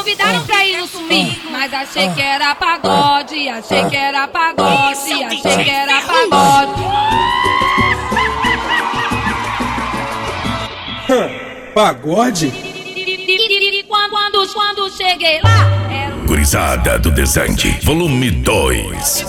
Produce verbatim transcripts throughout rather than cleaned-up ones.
convidaram pra ir no swing, mas achei que era pagode, achei que era pagode, achei que era pagode. Pagode? E quando, quando, quando cheguei lá, era um... Gurizada do Desande, volume dois.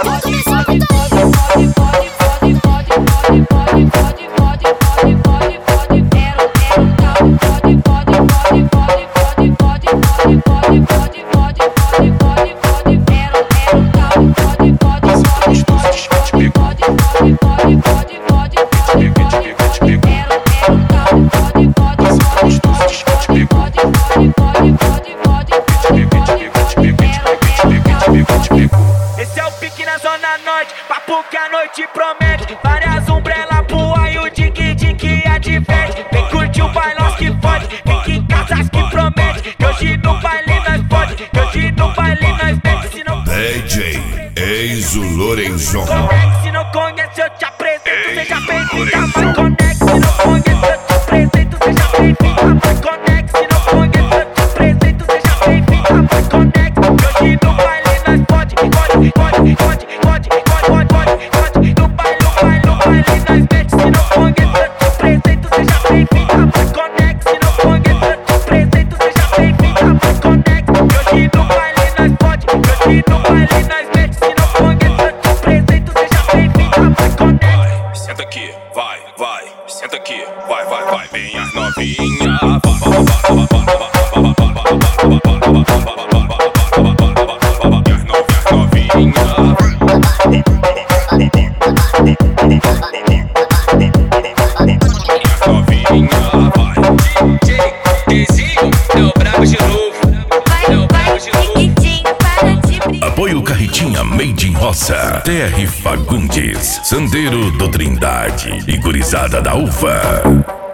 Esse é o pique na zona norte, papo que a noite promete. Várias umbrelas pro aí, o dique-dique adverte. Vem curtir o bailão que fode, fica em casas que promete. Que hoje no baile nós pode, que hoje no baile nós mete. Se não D J Eizo Lorenzon. conhece, se não conhece eu te apresento, seja bem-vinda. Vai conecte, se não conhece eu te apresento, seja bem-vinda. Vai conecte, se não conhece eu te apresento, seja bem-vinda. Vai conecte, que hoje no baile nós pode, pode, pode, pode, pode, pode, pode, pode. No baile, no baile, no baile nós mete. Se não conhece eu te apresento, seja bem-vinda. Vai conecte, se não conhece eu te apresento, seja bem-vinda. Vai conecte, que hoje no baile nós pode, que hoje no baile nós mete. Se não conhece eu te apresento, seja bem-vinda. Vai conecte. Senta aqui, vai, vai, senta aqui, vai, vai, vai, vem as novinha. Apoio Carretinha Made in Roça, T R Fagundes, Sandeiro do Trindade e Gurizada da Ufa.